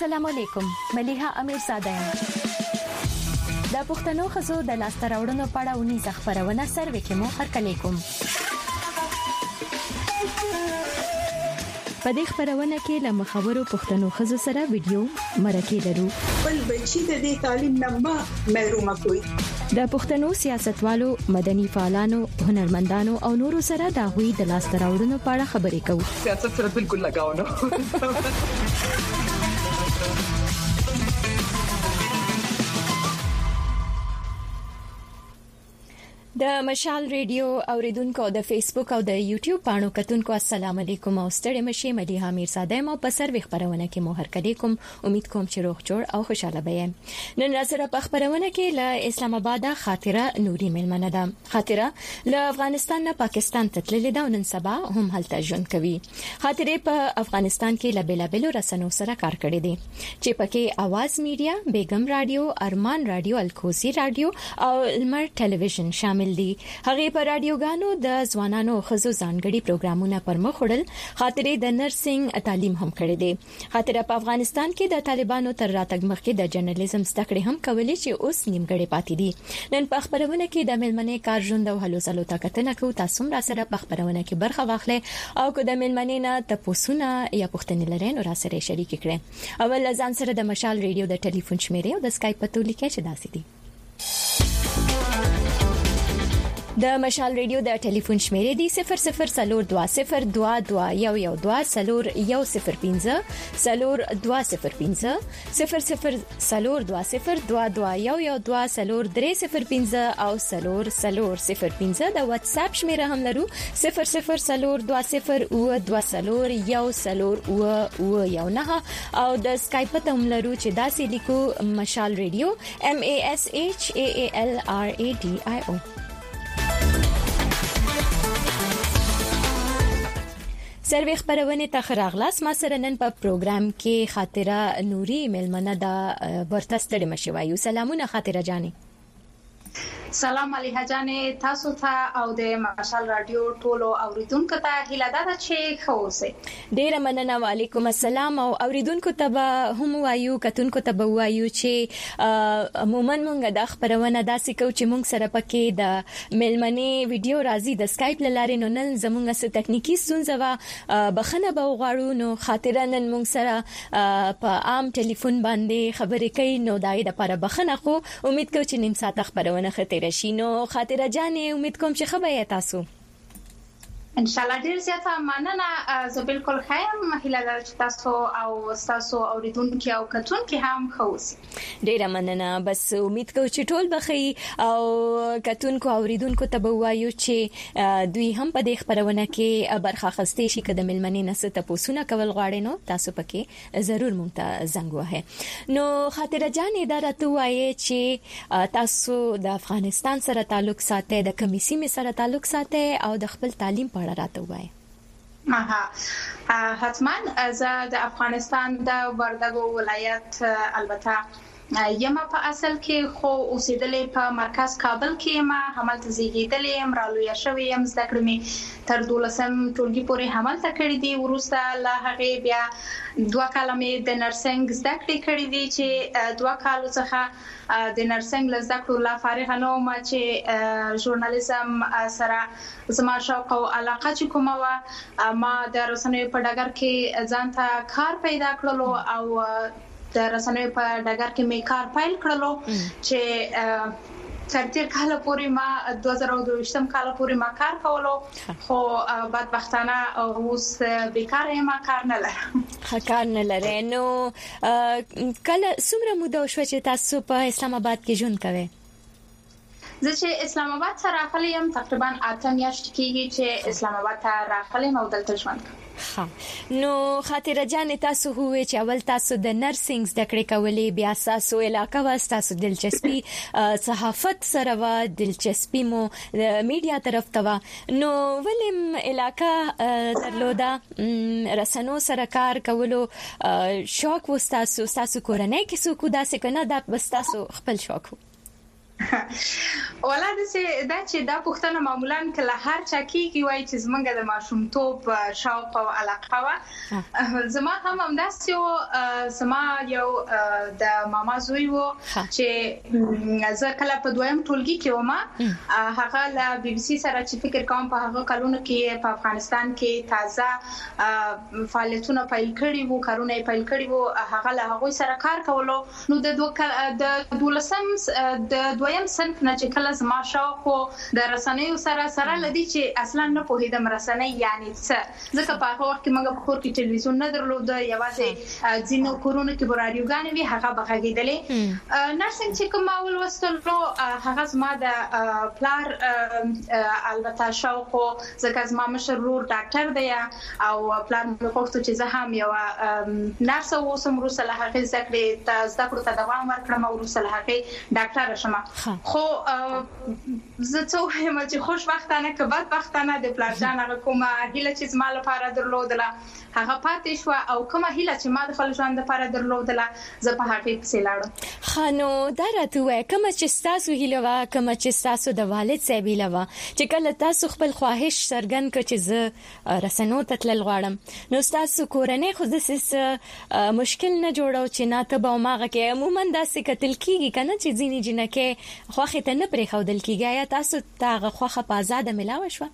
السلام علیکم ملیحه امیرزاده یم. د پښتنو خزو د لاسته راوړنو په اړه ونی خبرونه سروي کې مو هرکلی کوم. په دې خبرونه کې له مخاورو پښتنو خزو سره ویډیو مرکه لرو. بل بچی د دې تعلیم نه محروم کوي. د پښتنو سیاستوالو، مدني فعالانو، هنرمندانو او نورو سره د هوی د لاسته راوړنو په اړه خبرې کوو. سیاست سره بالکل لگاو نه. د مشال ریډیو اوریدونکو د فیسبوک او د یوټیوب پاڼو کتونکو السلام علیکم او ستړي مشي ملیحه امیرزاده مو په سروي خبرونه کې مو هرکلی کوم. امید کوم چې روغ جوړ او خوشاله به نن سره په خبرونه کې له اسلام آباد خاطره نوري ملمنه ده. خاطره له افغانستان نه پاکستان ته تللې ده او نن سبا هم هلته ژوند کوي. خاطره په افغانستان کې له بیلابلو رسنیو سره کار کړی دی چې پکې आवाज میډیا، بیگم رادیو، ارمان رادیو، الکوزی رادیو او المر ټلویزیون شامل دي. هغه په رادیوګانو د ځوانانو خزو ځانګړي پروګرامونه پرمخ وړل. خاطره د نرسنګ تعلیم هم کړې دي. خاطره په افغانستان کې د طالبانو تر راتګ مخکې د جرنالیزم زده کړې هم کولې چې اوس نیمګړې پاتې دي. نن په خبرونه کې د ملمنې کار ژوند او هلو ځلو تاکتنه کو. تاسو را سره په خبرونه کې برخه واخلئ او کو د ملمنې نه تاسو یا پوښتنې لرئ نو را سره شریک کړئ. اول ځان سره د مشال ریډیو د ټلیفون شمیره او د اسکایپ په توګه کې چې داسې دي. د مشال ریډیو د ټلیفون شمیره دی 002022112105 002022112105 او 0005 د واتس اپ شمیره هم لرو 002022010009 او د اسکایپ ته هم لرو چې داسې لیکو مشال ریډیو MASHALRADIO. سروي خبرونه ته خراغلاس ما سره نن په پروګرام کې خاطره نوري ملمنه دا ورته ستړي مشي وایو. سلامونه خاطره جاني. سلام علیه جانې تاسو ته او د مشال رادیو ټولو اوریدونکو ته هیله ده چې ښه اوسئ. ډیره مننه. وعلیکم السلام. او اوریدونکو ته به هم وایو کتونکو ته به وایو چې عموما موږ د خبرونه داسې کو چې موږ سره پکې د ملمنې ویډیو راځي د اسکایپ لاره نو نن زموږ سره تکنیکی ستونزه بخنه به غواړو نو خاطره نن موږ سره په عام ټلیفون باندې خبرې کوي نو دای د لپاره بخنه خو امید کوم چې نیم ساعت خبرونه خته رشینو. خاطره جانې امید کوم چې خبره تاسو ان شاء الله ډیر زیاته مننه. زه بالکل خیم هیله لرم چې تاسو او تاسو اوریدونکو او کتونکو هم خوشي. ډیره مننه. بس امید کوم چې ټول بخي او کتونکو اوریدونکو ته وایو چې دوی هم په دې خبرونه کې برخه اخستې شي کده ملمنې نسه تاسو نه کول غواړي نو تاسو پکې ضرور مونږ ته زنګ وهه. نو خاطره جان اداره ته وایي چې تاسو د افغانستان سره تعلق ساتي، د کمیسي می سره تعلق ساتي او د خپل تعلیم په اړه راته وایي. حتما زه د افغانستان د وردګو ولایت البته یما په اصل کې خو اوسېدلې په مرکز کابل کې ما همالته زیږیدلې ام رالویا شوې ام زده کړې می تر 12م ټولګي پورې همالته کړې دي. ورسته له هغه بیا 2 کاله می د نرسنګ زده کړې کړې دي چې 2 کالو څخه د نرسنګ له زده کړو لا فارغ نه ما چې ژورنالیزم سره زما شوق او علاقه چې کومه ما د رسنیو په ډګر کې ځانته کار پیدا کړلو او د رسنیو په ډګر کې می کار پیل کړلو چې تر کال پورې ما 2022 کال پورې ما کار کولو خو بدبختانه اوس بیکار یم کار نه لرم. کار نه لرئ. نو کله څومره موده شو چې تاسو په اسلام آباد کې ژوند کوئ؟ زه چې اسلام آباد ته راغلی یم تقریبا 8 میاشتې کېږي چې اسلام آباد ته راغلی یم او دلته ژوند کوم. نو خاطره جان تاسو هوې چې اول تاسو د نرسنګ زده کړې کولې بیا تاسو علاقه واست تاسو دلچسپي صحافت سره و دلچسپي مو میډیا طرف ته و نو ولیم علاقه درلوده رسنو سره کار کولو شوق و تاسو کورنۍ کې څوک داسې کنه دا بس تاسو خپل شوق ولادت دا چې دا پښتنه معمولا کله هر چا کیږي وای چې زمونږ د ماشومتوب شوق او علاقه وا زما هم همداسې زما یو د ماما زوی وو چې زه کله په دویم ټولګي کې ومه هغه له بي بي سي سره چې فکر کوم په هغه کلونو کې په افغانستان کې تازه فعالیتونه پیل کړي وو کارونه پیل کړي وو هغه له هغه سره کار کولو نو د دولسم د دویم صنف نه چې کله زما شوق د رسنیو سره لدی چې اصلا نه پوهیدم رسنۍ یعنی څه ځکه په هغه وخت کې موږ په کور کې ټلویزیون نه درلود یوازې ځینو کورونو کې رادیوګانې وی هغه بغږیدلې نرسنګ چې کوم اول وستلو هغه زما د پلار البته شوق ځکه زما مشر ورور ډاکټر دی او پلار مې غوښتل چې زه هم یو نرس اوسم وروسته له هغه زده کړو ته دوام ورکړم او وروسته له هغه ډاکټر شم خو زه څه وایم چې خوشبختانه که بدبختانه د پلار جان هغه کومه هیله چې زما لپاره درلودله هغه پاتې شو او کومه هیله چې ما د خپل ژوند لپاره درلودله زه په هغه پسې لاړم خانو دا راته وای کوم چې تاسو هیله وا کوم چې تاسو د والد صاحب هیله وا چې کله تاسو خپل خواهش څرګند کړئ چې زه رسنو ته تلل غواړم نو تاسو کورنۍ خو د مشکل نه جوړو چې نه ته به ماغه کې عموما داسې کتل کیږي کنه چې ځینې جنکه خوخه ته نه پرې خودل کیږي یا تاسو ته خوخه په آزاد ملاوي شو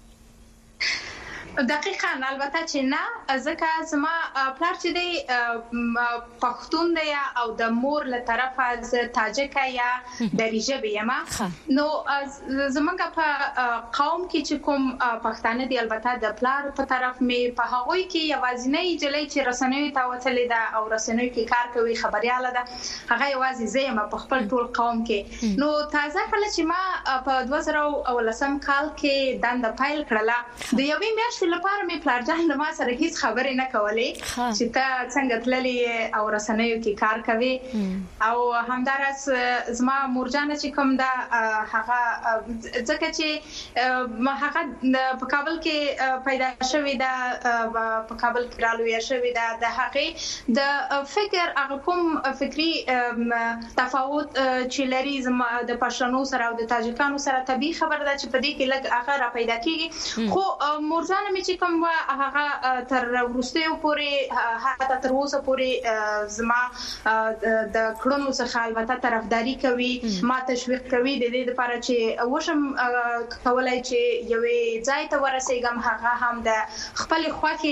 دقیقاً البته چې نه ځکه زما پلار چې دی پښتون دی او د مور له طرفه ز تاجک یا دریجه یم نو زمونږ په قوم کې چې کوم پښتانه دی البته د پلار په طرف می په هغوی کې یوازینۍ جلې چې رسنوي ته وتلې ده او رسنوي کې کار کوي خبرياله ده هغه یوازې زه په خپل ټول قوم کې نو تازه کله چې ما په 2010 کال کې دند پایل کړله د یوې میاشتې لپاره مې پلار جان له ما سره هیڅ خبرې نه کولې چې ته څنګه تللې او رسنیو کې کار کوي او همدارس زما مورجانه چې کوم دا هغه ځکه چې هغه په کابل کې پیدا شوې ده په کابل کې رالوي شوې ده د هغه د فکر هغه کوم فکری تفاوت چې لري زما د پښتنو سره او د تاجکانو سره طبي خبر ده چې په دې کې لږ هغه را پیدا کیږي خو مورجانه چې کوم هغه تر وروستیو پورې حتی تر اوسه پورې زما د کړنو څخه البته طرفداري کوي ما تشویق کوي د دې لپاره چې وشم کولای چې یوې ځای ته ورسېږم هغه هم د خپل خواخي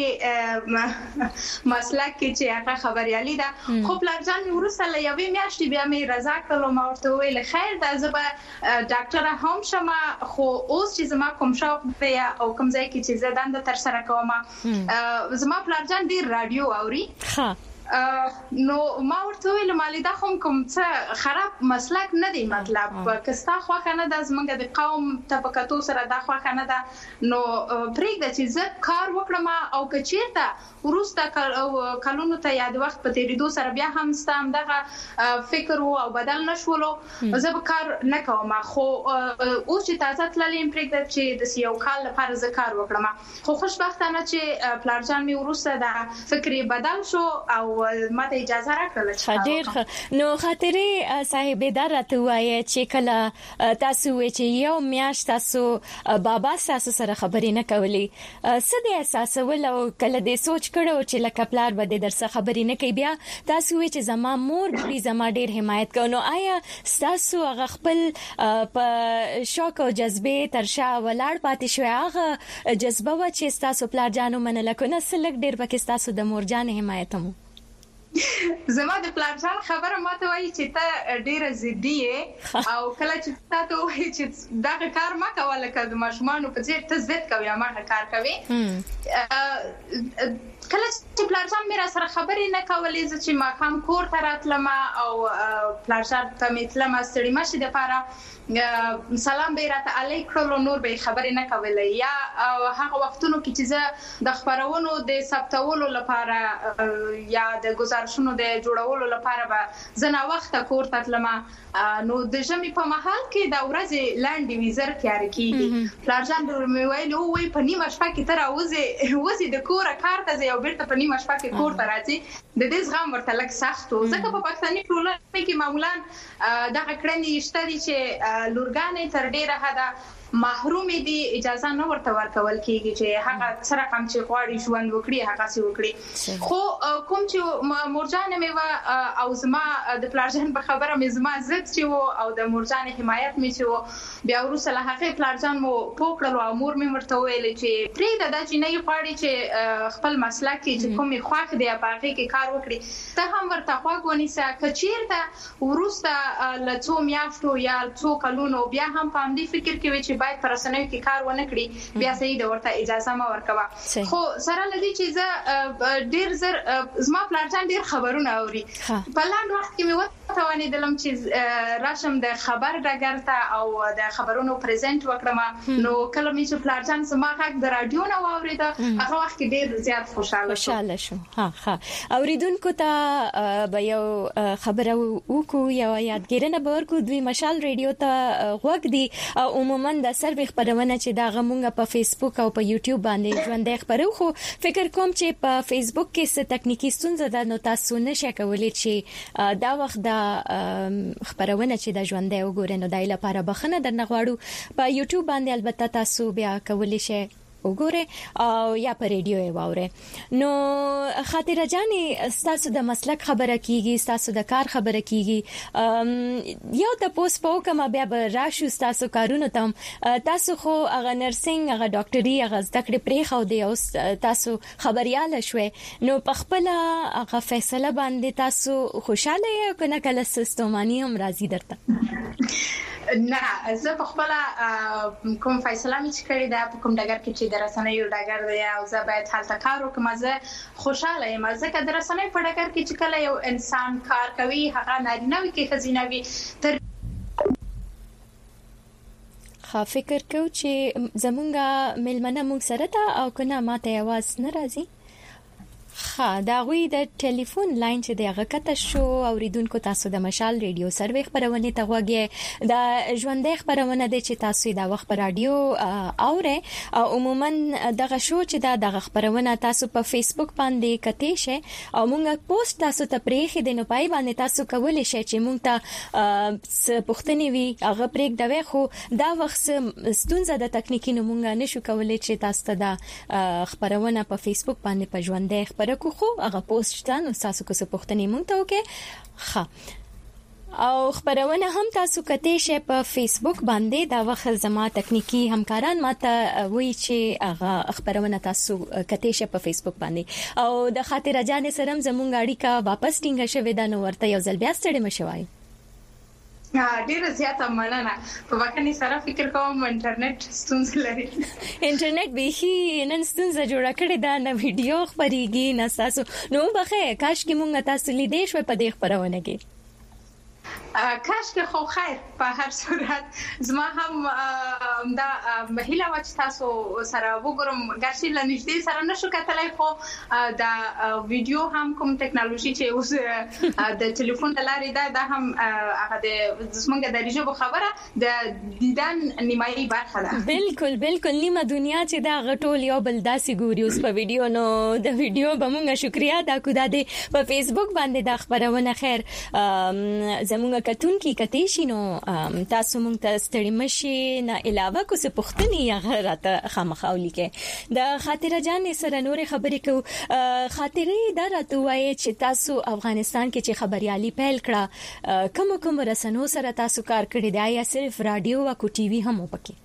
مسلک کې چې هغه خبريالي ده خو پلان ځان ورسره یوې میاشتې بیا مې رضا کړو ما ورته ویل خیر دا زه به ډاکټر هم شم خو اوس چې زما کوم شوق دی او کوم ځای کې چې زه دند تر سره کومه زما پلان جان ډیر رادیو اوري نو ما ورته ویل مالیدا کوم څه خراب مسلک نه دی مطلب کستا خو کنه د زمونږ د قوم طبقاتو سره د خو کنه دا نو پرېږده چې زه کار وکړم او کچیرته ورسته قانون ته یاد وخت په تیریدو سره بیا هم ستام دغه فکر او بدل نشولو زه به کار نه کوم خو او چې تاسو تللې پرېږده چې د یو کال لپاره زه کار وکړم خو خوشبختانه چې پلان جان می ورسته د فکر بدل شو او ماته اجازه راکړه چې ډیر نو خاطرې صاحب دا راته وایي چې کله تاسو چې یو میاشت تاسو بابا تاسو سره خبرې نه کولې څه دې احساس ول او کله دې سوچ کړو چې لکه پلار به دې درسه خبرې نه کوي بیا تاسو چې زما مور دې زما ډیر حمایت کوي آیا تاسو هغه خپل په شوق او جذبه ترشا ولاړ پاتې شو هغه جذبه و چې تاسو پلار جانو منل کنه سلک ډیر پکې تاسو د مور جان حمایت هم زما د پلان جان خبره ماته وایي چې ته ډیره ضدي یې او کله چې تاسو وایي چې دا کار ما کوله کله ماشومان په ځیر ته ضد کوي ما کار کوي کله چې پلان جان مې را سره خبرې نه کولې چې ما کوم کور ته راتلم او پلان جان ته مې تلم ستړي مشه د پاره سلام به راته علیکم نور به خبرې نه کولې یا هغه وختونو کې چې زه د خبرونو د ثبتولو لپاره یا د گزارش مارشونو د جوړولو لپاره به زنا وخت کور ته تلم نو د ژمي په محل کې د ورځې لاندې ویزر تیار کیږي پلارجان مې ویل وای په نیمه شپه کې تر اوسه د کور کار ته یو بیرته په نیمه شپه کې کور ته راځي د دې زغم ورته لک سخت او ځکه په پاکستاني ټولنه کې معمولا دغه کړنې شته چې لورګانې تر ډیره حده محروم دي اجازه نه ورته ورکول کیږي چې هغه سره کوم چې غواړي ژوند وکړي هغه سي وکړي خو کوم چې مورجان مې او زما د پلارجان په خبره مې زما زد چې او د مورجان حمایت مې چې بیا ورسره هغه پلارجان مو پوکړلو او مور مې ورته ویل چې پرې د جنۍ غواړي چې خپل مسلک کې چې کومي خواخ دی په هغه کې کار وکړي ته هم ورته خواږ ونیسه کچیرته ورسته لڅو میاشتو یا څو کلونو بیا هم په دې فکر کې چې باید پر رسنیو کې کار ونه کړی بیا صحیح د ورته اجازه ما ورکوا خو سره لدی چې زه ډیر زر زما پلانټان ډیر خبرونه اوري په لاند وخت کې مې وتوانې دلم چې راشم د خبر ډګر او د خبرونو پریزنټ وکړم نو کله مې چې پلانټان زما حق د رادیو نه واورید هغه وخت کې ډیر زیات خوشاله شوم ها اوریدونکو ته به یو خبره وکړو یو یادګیرنه به ورکو دوی مشال ریډیو ته غوږ دی او عموما د سروي خبرونه چې دا غمونګه په فیسبوک او په یوټیوب باندې ژوندې خبرو خو فکر کوم چې په فیسبوک کې څه تکنیکی ستونزه ده نو تاسو نشئ کولای چې دا وخت د خبرونه چې د ژوندې وګورئ نو دای لپاره بخنه درنه غواړو په یوټیوب باندې البته تاسو بیا کولای شئ وګوره او یا په ریډیو یې واوري نو خاطر جانې تاسو د مسلک خبره کیږي تاسو د کار خبره کیږي یو د پوس په کومه بیا به راشو تاسو کارونه تم تاسو خو هغه نرسنګ هغه ډاکټري هغه ذکر پرې خو دی او تاسو خبرياله شوي نو په خپل هغه فیصله باندې تاسو خوشاله یې کنه کله سیستمانی هم راضي درته نه زه په خپل کوم فیصله مې کړې ده په کوم ډګر کې چې د رسنیو ډګر دی او زه باید حالت کار وکم زه خوشاله یم ځکه د رسنیو په ډګر کې چې کله یو انسان کار کوي هغه نارینه وي کې خزینوي تر فکر کو چې زمونږه ملمنه مونږ سره ته او کنه ماته आवाज ناراضي دا غوي د ټلیفون لاین چې دغه کته شو اوریدونکو تاسو د مشال ریډیو سروي خبرونه ته غوږی د ژوندې خبرونه د چې تاسو د وخت پر رادیو اوره او عموما دغه شو چې دغه خبرونه تاسو په فیسبوک باندې کته شي او موږ پوسټ تاسو ته پرېخې د نو پای باندې تاسو کولای شئ چې موږ ته پوښتنې وي هغه پرېک دوي خو دا وخت ستونزه د تکنیکی نو موږ نشو کولای چې تاسو ته د خبرونه په فیسبوک باندې په ژوندې برکو خو هغه پوسټ تاسو تاسو کو څه پوښتنې مونږ ته وکړه او خبرونه هم تاسو کته شي په فیسبوک باندې دا وخت زما تکنیکی همکاران ماته وایي چې هغه خبرونه تاسو کته شي په فیسبوک باندې او د خاطر جان سره زمونږ اړیکه واپس ټینګه شوه دا نو ورته یو ځل بیا ستړي مشوي ډیره زیاته مننه په وکړنی سره فکر کوم انټرنیټ ستونزې لري انټرنیټ به نن ستونزه جوړه کړې ده نه ویډیو خبريږي نه تاسو نو بخې کاش کې مونږ تاسو لیدې شو په دې خبرونه کې کاش کې خو خیر په هر صورت زما هم دا مهیله وچ تاسو سره وګورم ګرځي لنیږدې سره نشو کتلای خو دا ویډیو هم کوم ټیکنالوژي چې اوس د ټلیفون لارې دا هم هغه د زمونږ د ریجو خبره د دیدن نیمایي برخه ده بالکل نیمه دنیا چې دا غټول یو بل داسي ګوري اوس په ویډیو نو د ویډیو به مونږه شکریا دا کو د په فیسبوک باندې د خبرونه خیر زمونږ کتونکي کته شي نو تاسو مونږ ته ستړي مشي نه علاوه کو څه پوښتنې یا راته خامخاولي کې د خاطر جان سره نور خبرې کو خاطرې دا راته وایي چې تاسو افغانستان کې چې خبريالي پیل کړه کوم رسنو سره تاسو کار کړی دی یا صرف رادیو او کو ټي وي هم وپکې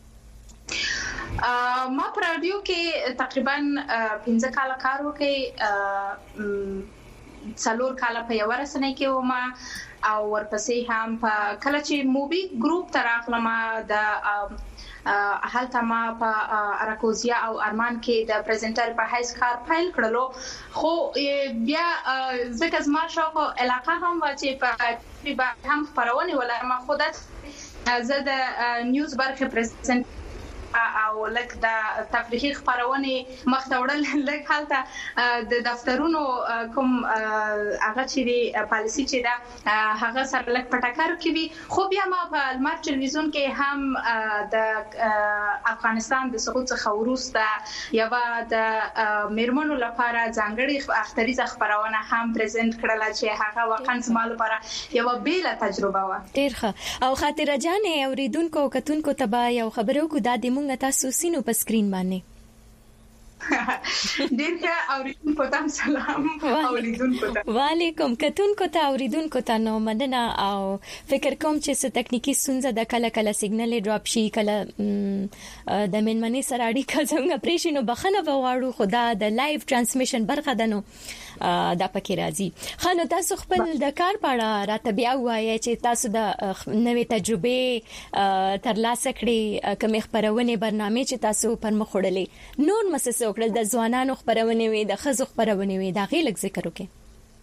ما پر رادیو کې تقریبا 15 کال کار وکړ څلور کال په یو رسنۍ کې ومه او ورپسې هم په کله چې موبي ګروپ تراخلم د حالت ما په اراکوزیا او ارمان کې د پریزنټر په هیڅ کار فایل کړلو خو بیا ځکه زما شوق علاقه هم چې په هم خبرونه ولرم خودت زه د نیوز برخه پریزنټ او لکه د تفریحي خبرونه مختوړل لکه حالت د دفترونو کوم هغه چې پالیسی چې دا هغه سره لکه پټاکر کوي خو بیا ما په المار ټلویزیون کې هم د افغانستان د سقوط څخه وروسته یو د میرمنو لپاره ځانګړي اختریزه خبرونه هم پریزنټ کړل چې هغه واقعا زموږ لپاره یو بیل تجربه و. ډیر ښه. او خاطر جانې اوریدونکو کتونکو ته به یو خبرو کو د موږ تاسو سينو په سکرین باندې ډیر ښه. اوریدونکو ته سلام. اوریدونکو ته وعلیکم. کتونکو ته اوریدونکو ته نو مننه او فکر کوم چې څه تکنیکی ستونزه د کله سیګنل ډراپ شي کله د منمنې سره اړیکه څنګه پریشنو بخنه وواړو خدا د لایو ترانسمیشن برخه دنو دا پکې راځي. خانو تاسو خپل د کار په اړه راته بیا وایي چې تاسو د نوې تجربه ترلاسه کړې کوم خبرونه برنامه چې تاسو پر مخ وړلې نور مسسه وکړل د ځوانانو خبرونه وي د خزو خبرونه وي دا غي لږ ذکر وکړئ.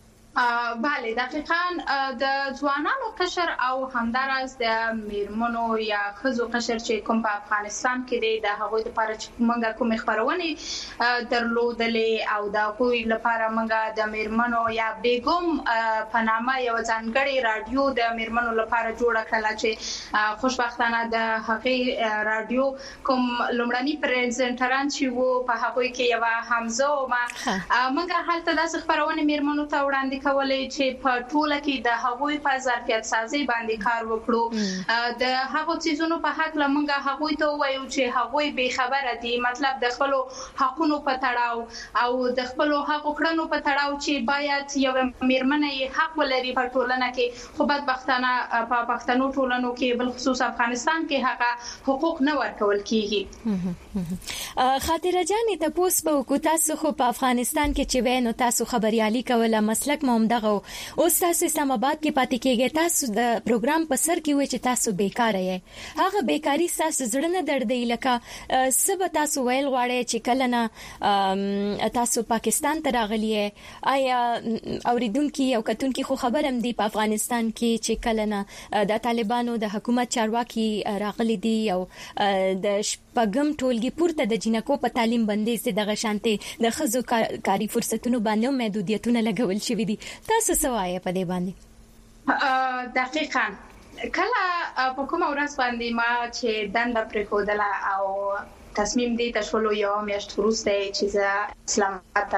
بله دقیقاً د ځوانانو قشر او همدارس د میرمنو یا خزو قشر چې کوم په افغانستان کې دی د هغوی لپاره چې موږ کوم خبرونه درلودلې او د هغوی لپاره موږ د میرمنو یا بیګم په نامه یو ځانګړي رادیو د میرمنو لپاره جوړ کړل چې خوشبختانه د هغې رادیو کوم لومړني پریزنټران چې وو په هغوی کې یو حمزه او موږ هلته د خبرونه میرمنو ته وړاندې کولې چې په ټوله کې د هغوی په ظرفیت سازي باندې کار وکړو. د هغو چیزونو په حق لمنګه هغوی ته وایو چې هغوی به خبره دي مطلب د خپل حقونو په تړاو او د خپل حقوقو کړنو په تړاو چې باید یو میرمنې حق ولري په ټولنه کې خو بدبختانه په پښتنو ټولنو کې بل خصوص افغانستان کې هغه حقوق نه ورکول کیږي. خاطر جانې تاسو په کو تاسو خو په افغانستان کې چې وینو تاسو خبريالي کوله مسلک مومدغه اوس تاسو اسلام آباد کې پاتې کېږئ تاسو د پروګرام په سر کې وای چې تاسو بیکار یې هغه بیکاری تاسو زړه نه دردې لکه سبا تاسو ویل غواړئ چې کله نه تاسو پاکستان ته راغلی آیا اوریدونکو یو کتونکو خو خبرم دی په افغانستان کې چې کله نه د طالبانو د حکومت چارواکي راغلي دي او د شپږم ټولګي پورته د جنکو په تعلیم باندې دغه شانتي د خزو کاری فرصتونو باندې محدودیتونه لګول شوې دي تاسو سوای په دې باندې؟ دقیقاً کله په کومه ورځ باندې ما چې دنده پریښودله او تصمیم دې تشولو یو میاشت وروسته چې زه اسلام آباد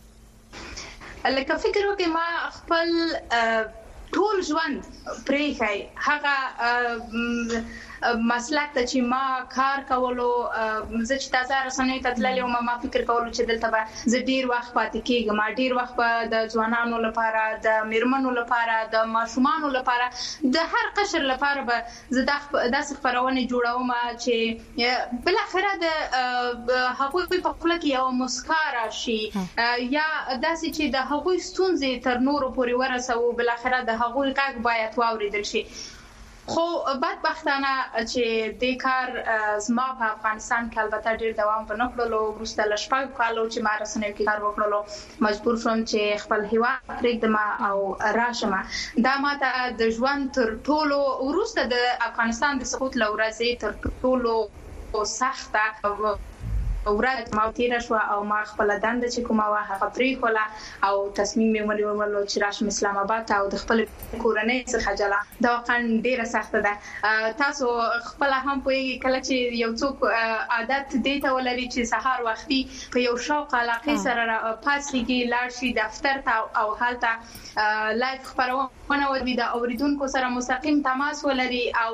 ته لکه فکر وکړم ما خپل ټول ژوند پریښی هغه مسلک ته چې ما کار کولو زه چې تازه رسنۍ ته تللی او ما فکر کولو چې دلته به زه ډیر وخت پاتې کېږم ما ډیر وخت به د ځوانانو لپاره د میرمنو لپاره د ماشومانو لپاره د هر قشر لپاره به زه داسې خبرونه جوړوم چې بل اخره د هغوی په خپل کې یو مسکا راشي یا داسې چې د هغوی ستونزې تر نورو پورې ورسوي بل اخره د هغوی غږ باید واوریدل شي. خو بدبختانه چې د کار زما په افغانستان کې البته ډیر دوام ونه کړلو وروسته ل شپږ کالو چې ما رسنیو کې کار وکړلو مجبور شوم چې خپل هیواد پرېږدم او راشم. دا ماته د ژوند تر ټولو وروسته د افغانستان د سقوط لورځي تر ټولو سخته ورځ ما تیر شو او ما خپل دنده چې کومه واه هغه پریخوله او تصمیم مې ونیولو چې راشم اسلام آباد او د خپل کورنۍ څخه جلا دا واقعا ډیره سخته ده. تاسو خپل هم په کله چې یو څوک عادت دی ته ولري چې سهار وختي په یو شوق علاقه سره پاسېږي لاړ شي دفتر ته او حالته لایف خبرونه ودی د اوریدونکو سره مستقیم تماس ولري او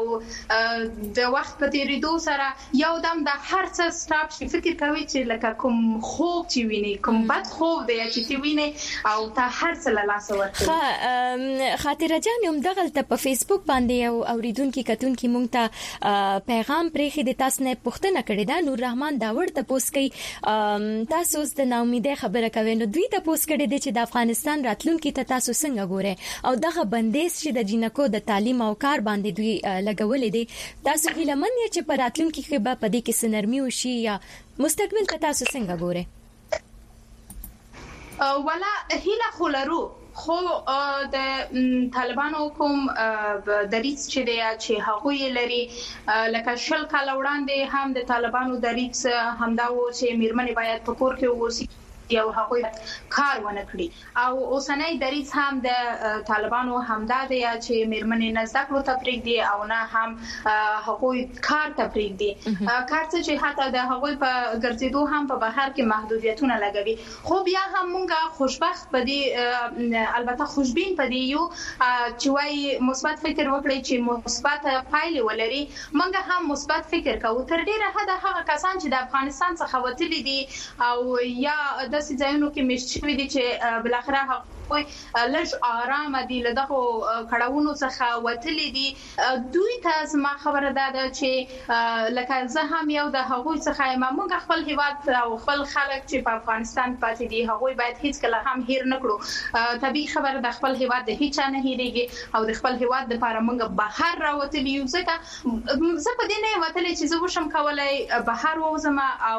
د وخت په تیریدو سره یو دم د هر څه سټاپ شي فکر کوي چې لکه کوم خوب چې ویني کوم بد خوب دی چې تی ویني او ته هر څه له لاس ورکړي. خاطر جان هم دغه په فیسبوک باندې او اوریدونکو کتونکو مونږ ته پیغام پرېخې د تاسو نه پوښتنه کړې ده نور رحمان داور ته پوس کوي تاسو اوس د ناامیدۍ خبره کوي نو دوی ته پوس کړې دي چې د افغانستان راتلونکي ته تاسو څنګه ګورئ او دغه بندیز چې د جنکو د تعلیم او کار باندې دوی لګولې دي تاسو هیلمن یې چې په راتلونکي کې به په دې کې سنرمي وشي یا مستقبل ته تاسو څنګه ګورئ؟ ولا هیله خلرو خو د طالبانو کوم دریځ چې دی چې هغه لري لکه شل کال وړاندې هم د طالبانو دریځ همدا و چې میرمنې باید په کور کې ووسي یو هغه کار ونه کړی او اوسنۍ دریځ هم د طالبانو همدا دی چې میرمنې نه زده کړو تفریق دي او نه هم هغه کار تفریق دي کار چې حتی د هغه په ګرځېدو هم په بهر کې محدودیتونه لګوي خو بیا هم مونږه خوشبخت پدې البته خوشبین پدې یو چې وايي مثبت فکر وکړي چې مثبت پایلې ولري مونږه هم مثبت فکر کوو تر ډیره حد هغه کسان چې د افغانستان څخه وتلي دي او یا د سيزاینو کې مشوي دي چې بل اخره لږ آرام دي لدغه کړهونو څخه وتلي دي دوی ته ما خبره ده چې لکه زه هم یو د هغوی څخه موږ خپل هیواد او خپل خلک چې په افغانستان پاتې دي هغوی باید هیڅ کله هم هیر نه کړو طبيعي خبره د خپل هیواد د هیڅ نه هیریږي او د خپل هیواد لپاره موږ بهر راوتلی یو ځکه زه په دې نه وتلې چې زه وشم کولای بهر ووزم او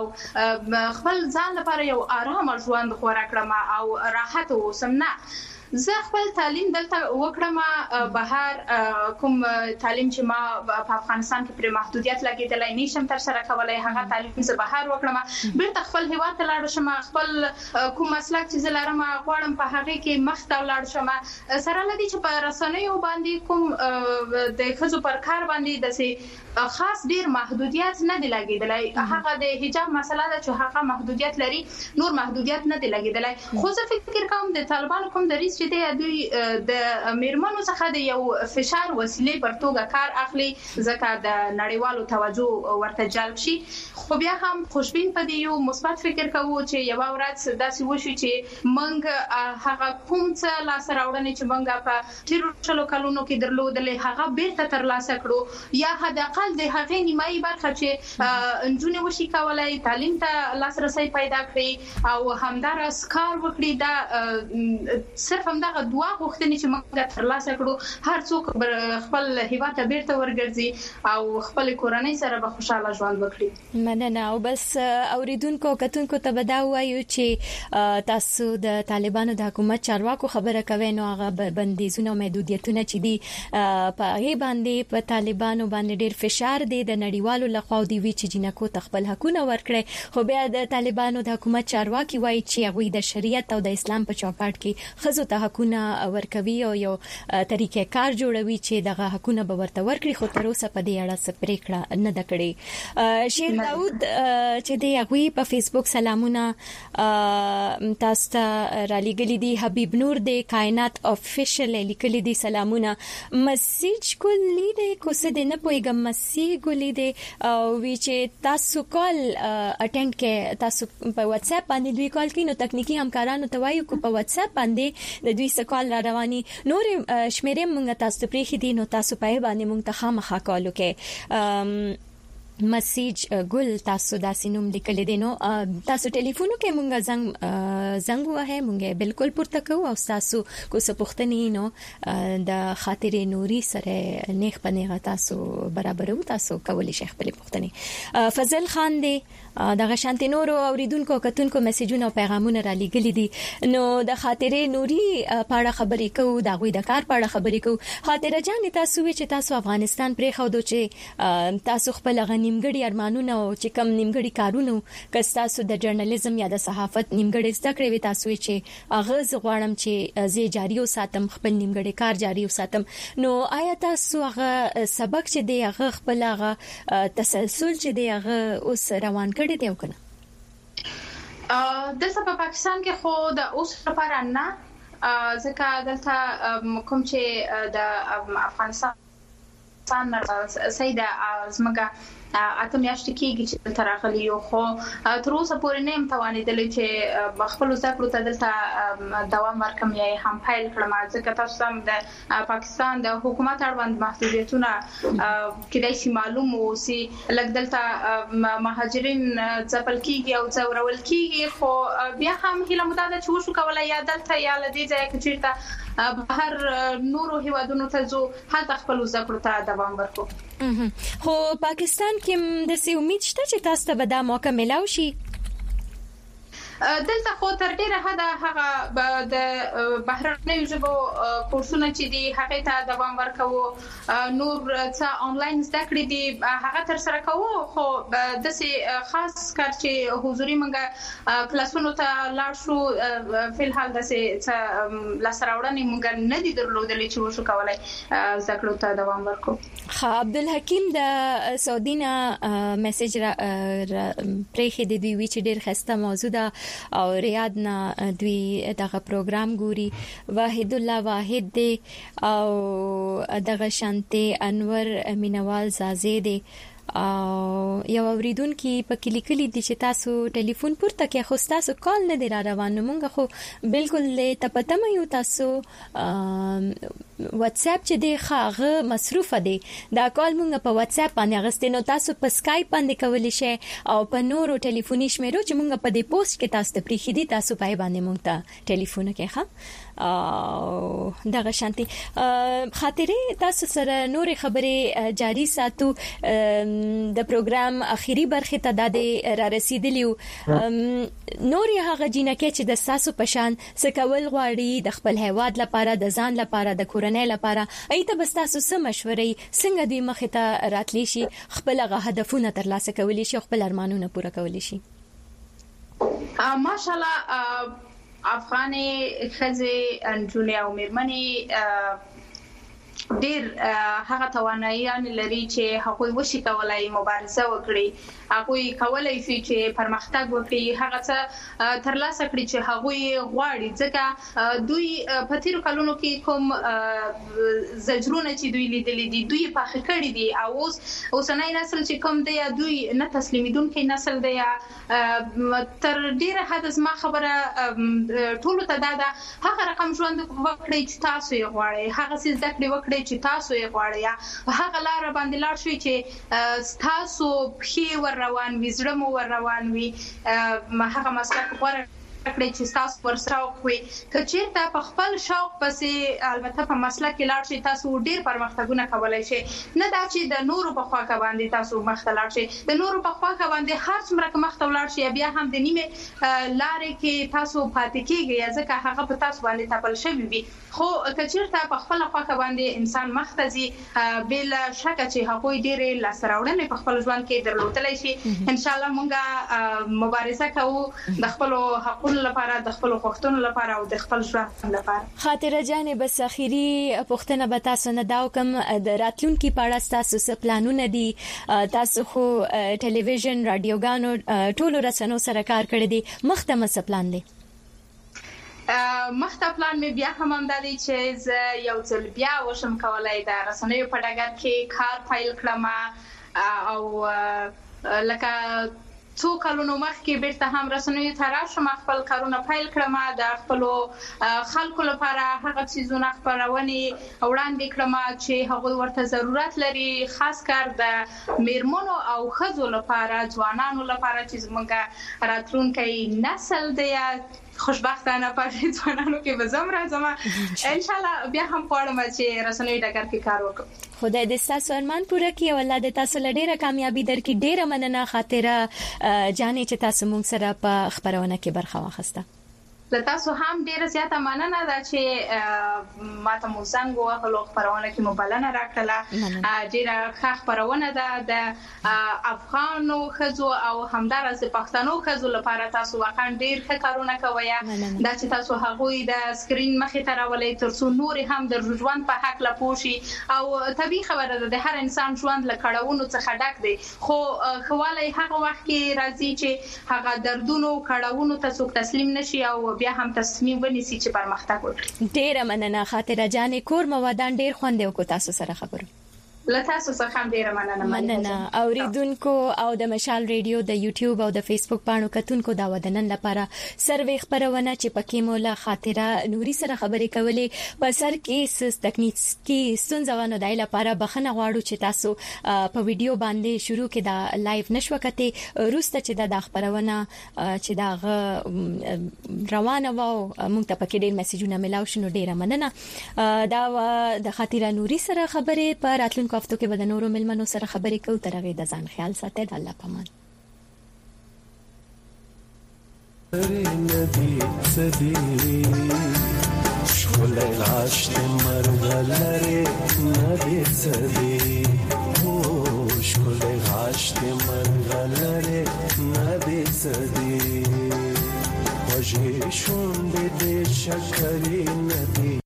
خپل ځان لپاره یو آرام ژوند خورا کړم او راحت ووسم نه زه خپل تعلیم دلته وکړم بهر کوم تعلیم چې ما په افغانستان کې پر محدودیت لګیدلای نشم تر سره کولای هغه تعلیم زه بهر وکړم بیرته خپل هیواد ته لاړ شم خپل کوم مسلک چې زلارم غواړم په هغه کې مخ ته لاړ شم سره لدی چې په رسنیو باندې کوم د خزو پر کار باندې د خاص ډیر محدودیت نه دی لګیدلای هغه د حجاب مسله ده چې هغه محدودیت لري نور محدودیت نه دی لګیدلای خو زه فکر کوم د طالبانو کوم دریځ چې دوی د میرمنو څخه د یو فشار وسیله پر توګه کار اخلي ځکه د نړیوالو توجه ورته جلب شي خو بیا هم خوشبین پدې یو مثبت فکر کوو چې یو ورځ داسې وشي چې موږ هغه کوم څه لاس راوړنې چې موږ په تیرو چلو کلونو کې درلودلې هغه بیرته تر لاسه کړو یا حد اقل د هغه نیمایي برخه چې انجونې وشي کولای تعلیم ته لاسرسي پیدا کړي او همدارس کار وکړي دا صرف همدغه دوا غوښتنې چې موږ تر لاسه کړو هر څوک خپل هیواد ته بیرته ورګرځي او خپل کورنۍ سره به خوشاله ژوند وکړي مننه او بس اوریدونکو کتونکو ته بداو وایو چې تاسو د طالبانو د حکومت چارواکو خبره کوي نو هغه بندیزونه او محدودیتونه چې دي په هغه باندې په طالبانو باندې ډیر فشار دی د نړیوالو لخوا دی وی چې جنکو تخپل حقونه ورکړي خو بیا د طالبانو د حکومت چارواکي وایي چې هغه د شریعت او د اسلام په چوکاټ کې خزو ته حقونه ورکوي او یو طریقې کار جوړوي چې دغه حقونه به ورته ورکړي خو تر اوسه په دې اړه څه پریکړه نه ده کړې شیر داوود چې دی هغه په فیسبوک سلامونه تاسو ته را لګلې دي حبیب نور دی کائنات افیشل لیکلې دي سلامونه میسج کولې دي کو څه دې نه پويګم مسیح ګولې دي او وی چې تاسو کال اټینډ کې تاسو په واتس اپ باندې دوی کال کینو تکنیکی همکارانو ته وایو کو په واتس اپ باندې د دوی سکال را رواني نور شمیرې مونږ تاسو پرې خې دي نو تاسو په باندې مونږ ته خامخا کالو کې مسیج ګل تاسو داسې نوم لیکل دي نو تاسو ټلیفونو کې مونږه زنګ وه مونږه بالکل پورته کوو او تاسو کو څه پوښتنې نو د خاطر نوري سره نیخ پنیغه تاسو برابرو تاسو کولی شي خپل پوښتنې فضل خان دی د غشانت نورو اوریدونکو کتونکو میسجونه او پیغامونه را لګل دي نو د خاطر نوري پاړه خبرې کوو د غوي د کار پاړه خبرې کوو خاطر جان تاسو چې تاسو افغانستان پرې خو دوی چې تاسو خپل نیمګړي ارمانونه او چې کم نیمګړي کارونه کستاسو د جرنالیزم یا د صحافت نیمګړي زده کړې وي تاسو چې اغاز غواړم چې زه جاری وساتم خپل نیمګړي کار جاری وساتم نو آیا تاسو هغه سبق چې دی هغه خپل هغه تسلسل چې دی هغه اوس روان کړی دی او کنه د سبا پاکستان کې خو د اوس لپاره نه ځکه دلته کوم چې د افغانستان سیده زمګه اته میاشتې کېږي چې تر راغلی یو خو تر اوسه پورې نه هم توانېدل چې خپل ذکر ته دلته دوام ورکم یا هم فایل کړم ځکه تاسو هم د پاکستان د حکومت اړوند محدودیتونه کېدای شي معلوم اوسي لکه دلته مهاجرین ځپل کېږي او ځورول کېږي خو بیا هم هیله متعده چې وشو کولای یا دلته یا لدې ځای کې چیرته بهر نورو هیوادونو ته زو هلته خپل ذکر ته دوام ورکو خو پاکستان کې د سې امید شته چې تاسو ته به دا موقع ملاوي شي دلته خو تر ډیره حد هغه د بهرنیو ژبو کورسونه چې دي هغه ته دوام ورکوو، نور څه انلاین زده کړې دي هغه تر سره کوو، خو د سي خاص کار چې حضوري منګه کلاسونو ته لاړ شو په الحال د سي لاسراوړنې منګه نه دي درلودلې چې وشو کولای زده کړو ته دوام ورکو. عبدالحکیم د سعودینا میسج را پرېخې د دوی چې ډېر خسته موضوع ده او ریاض نه دوی دغه پروګرام ګوري. واحد الله واحد دی او دغه شانتي انور مینوال زازه دی او یو اوریدونکو په کلیکلی دي چې تاسو ټلیفون پورته کې خو تاسو کال نه دی را روان، مونږ خو بالکل ته پته مې یو تاسو واتس اپ چې دی خاغه مصروفه دی دا کال مونږ په واتس اپ باندې غستې نو تاسو په سکایپ باندې کولی شئ او په نورو ټلیفوني شمیرو چې مونږ په دې پوسټ کې تاسو ته پریخي دي تاسو پای باندې مونږ ته ټلیفون کې او دغه شانتي خاطرې تاسو سره نور خبرې جاری ساتو. د پروګرام اخیری برخه ته د را رسیدلیو نور هغه جنکه چې د ساسو پشان سکول غواړي د خپل هیواد لپاره د ځان لپاره د کورنۍ لپاره ایته بس تاسو سم مشورې څنګه دوی مخ ته راتلی شي خپل هغه هدفونه ترلاسه کولی شي خپل ارمانونه پوره کولی شي. ماشاءالله افغاني خزي انجوني او میرمنې ډیر هغه توانایان لري چې هغوی وشي کولای مبارزه وکړي، هغوی کولای شي چې پرمختګ وکړي، هغه څه ترلاسه کړي چې هغوی غواړي، ځکه دوی په تیرو کلونو کې کوم زجرونه چې دوی لیدلې دي دوی په حقیقت دي او اوسنۍ نسل چې کوم دی دوی نه تسلیمیدونکي نسل دی. تر ډیره حد زما خبره ټول ته دا هغه رقم ژوند وکړي چې تاسو یې غواړئ، هغه څه زده کړئ وکړئ چې تاسو یې غواړئ، هغه لار باندې لاړ شئ چې تاسو په ور روان وي زړه مو ور روان وي، هغه مسلک غوړ کړئ چې تاسو ورسره کوی کچېرته په خپل شوق پسې البته په مسلک کې لاړ شئ تاسو ډیر پرمختګونه کولای شئ، نه دا چې د نورو په خوا کې باندې تاسو مخ ته لاړ شئ، د نورو په خوا کې باندې هر څومره مخ ته لاړ شئ بیا هم د نیمه لارې کې تاسو پاتې کیږئ ځکه هغه په تاسو باندې تپل شوی وي، خو کچېرته په خپل خوا کې باندې انسان مخ ته ځي بل شک چې هغه ډیر لاسراوړنې په خپل ژوند کې درلودلای شي. ان شاء الله مونږه مبارزه کوو د خپل حقوقو لپاره، د خپل خوښتونو لپاره او د خپل ژوند لپاره. خاطره جانې بس اخیری پوښتنه به تاسو نه داو کوم د راتلونکي په اړه تاسو څه پلانونه دي؟ تاسو خو ټلویزیون رادیوګانو ټولو رسنیو سره کار کړی دی، مخته څه پلان دی؟ مخته پلان می بیا هم اندالي چې یو ځل بیا وشم کولای د رسنیو په ډګر کې کار فایل کړم او لکه څو کلونو مخکې بیرته هم رسنیو ته راشم خپل کارونه فایل کړم، د خپل خلکو لپاره هغه چیزونه خبرونه وړاندې کړم چې هغه ورته ضرورت لري، خاص کار د میرمنو او ښځو لپاره، ځوانانو لپاره چې زموږ راتلونکي نسل دی خوشبختانه په ځوانانو کې به زم راځم ان شاء الله بیا هم غواړم چې رسنیو ډګر کې کار وکړم. خدای دې تاسو ارمان پوره کړي او الله دې تاسو لډیره کامیابی درکړي. ډیره مننه خاطره جانې چې تاسو مونږ سره په خبرونه کې برخه واخیسته. تاسو هم ډیره زیاته مننه ده چې ماته مو څنګه وهلو خبرونه کې مبلنه راکړه، ډیره ښه خبرونه ده د افغانو خزو او همدارس پښتنو خزو لپاره تاسو واقعا ډیر ښه کارونه کوي، دا چې تاسو هغوی د سکرین مخې ته راولئ ترڅو نور هم د ژوند په حق لا پوښي او طبيعي خبره ده د هر انسان ژوند له کړهونو څخه ډک دی، خو خوالای هغه وخت کې راځي چې هغه دردونو کړهونو ته څوک تسلیم نشي او بیا هم تصمیم ونیسي چې پرمختګ وکړي. ډیره مننه خاطره جانې، کور موادان ډیر خوند وکړو تاسو سره خبرو. لتاسو څخه هم ډیره مننه. اوریدونکو او د مشال ریډیو د یوټیوب او د فیسبوک باندې کتونکو دا ودنن لپاره سروي خبرونه چې پکې مولا خاطره نوري سره خبرې کولې په سر کې تکنیکی ستونزونه دای لپاره بخنه غواړو چې تاسو په ویډیو باندې شروع کې دا لایو نشو کته روسته چې دا خبرونه چې دا روانه وو مونږ ته پکې ډیر میسجونه ملاو شنو. ډیره مننه دا د خاطره نوري سره خبرې پر راتلونکو هفتو کې به د نورو ملمنو سره خبرې کوو. تر هغه د ځان خیال ساتئ. د الله پامان. ندی سدی شغل غاشت مرغلره ندی سدی شغل غاشت مرغلره ندی سدی وجه شون بده شکری ندی